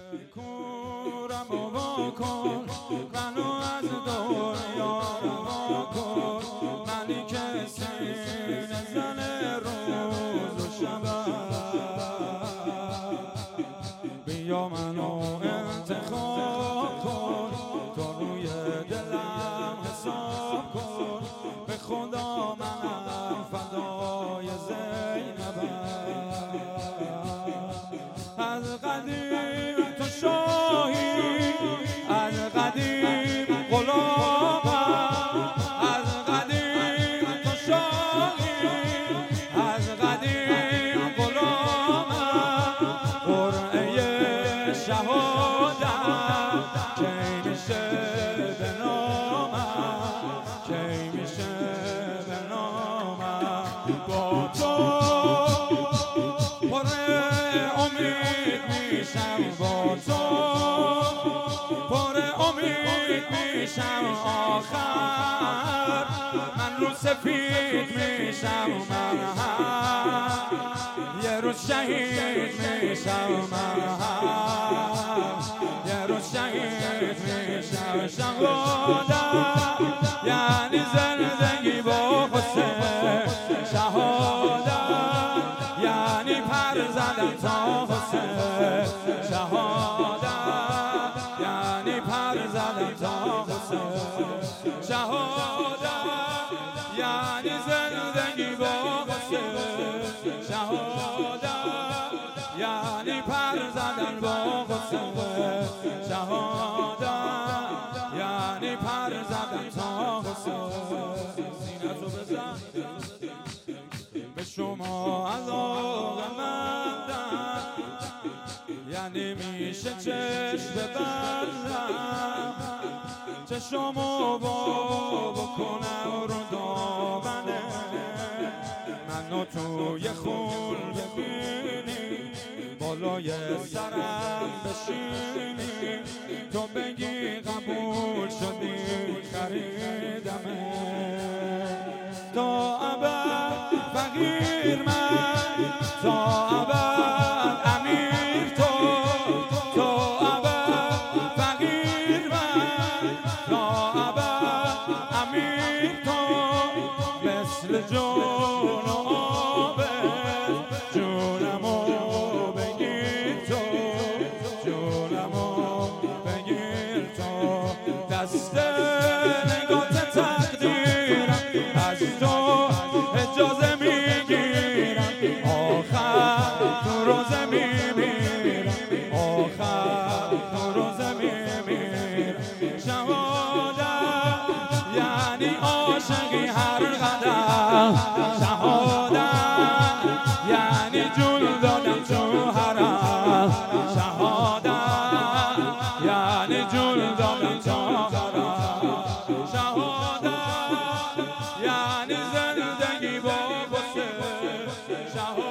کورم و واکن منو از دنیا رها کن، منی که سینه زن روز و شبم، بیا منو انتخاب کن، تو روی دلم حساب کن، به خدا منم فدای زینبم. از قدیم تو شاهی، از قدیم غلامم، از قدیم تو شاهی، از قدیم غلامم، قرعه شهادت کی میشه به نامم، کی میشه به نامم. با تو پر امید میشم، با تو پر امید میشم، آخر من رو سفید میشم، من هم یه روز شهید میشم، من هم یه روز شهید میشم. شهادت یعنی زندگی با حسین، شهادت یعنی پر زدن تا حسین، شهادت یعنی پر زدن تا حسین، شهادت یعنی زندگی با حسین، شهادت یعنی پر زدن با حسین، شهادت یعنی پر زدن تا حسین. سینه‌تو بزن به شما علاقه‌مندم، یعنی میشه چشم ببندم، چشمو با بکنم رو دامنه منو توی خون ببینی، بالای سرم بشینی، تو بگی قبول شدی خریدمه، تا ابد فقیر من، تا ابد امیر تو، تا ابد فقیر من، تا ابد امیر تو، مثل جون و آبت جونمو بگیر تو، جونمو بگیر تو. دست نگات تقدیرم از تو اجازه میگیرم، آخر تو روزه میمیرم، آخر تو روزه میمیرم. شهادت یعنی عاشقی هر قدم، شهادت یعنی جون دادم تو حرم، شهادت یعنی جون دادم تو حرم، شهادت یعنی زندگی با حسین، شهادت